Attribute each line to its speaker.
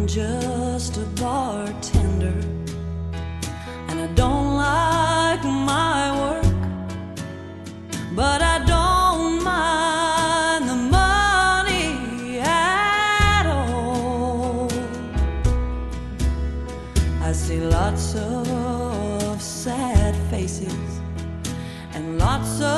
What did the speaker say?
Speaker 1: I'm just a bartender, and I don't like my work, but I don't mind the money at all. I see lots of sad faces and lots of